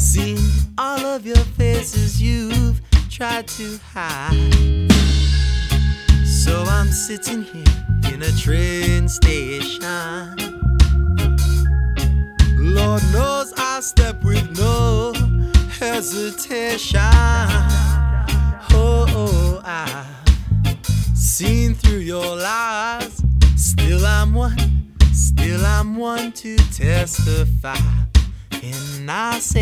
Seen all of your faces you've tried to hide. So I'm sitting here in a train station. Lord knows I step with no hesitation. Oh, I've seen through your lies. Still I'm one to testify. And I say